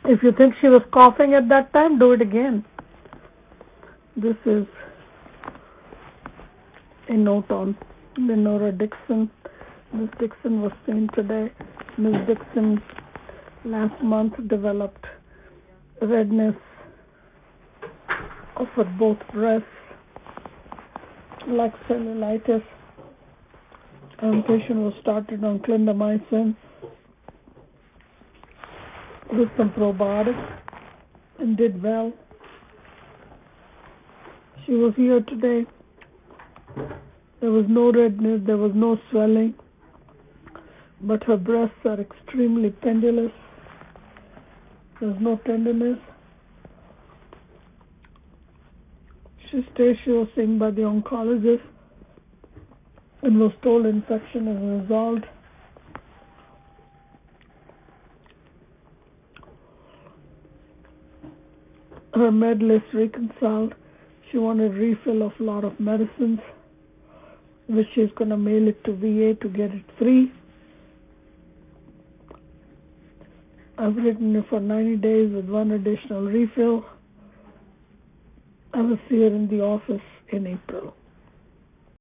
If you think she was coughing at that time, do it again. This is a note on Lenora Dixon. Miss Dixon was seen today. Miss Dixon last month developed redness of her both breasts, like cellulitis. Patient was started on clindamycin with some probiotics and did well. She was here today. There was no redness, there was no swelling, but her breasts are extremely pendulous. There's no tenderness. She was seen by the oncologist and was told infection is resolved. Her med list reconciled. She wanted refill of a lot of medicines, which she's going to mail it to VA to get it free. I've written it for 90 days with one additional refill. I will see her in the office in April.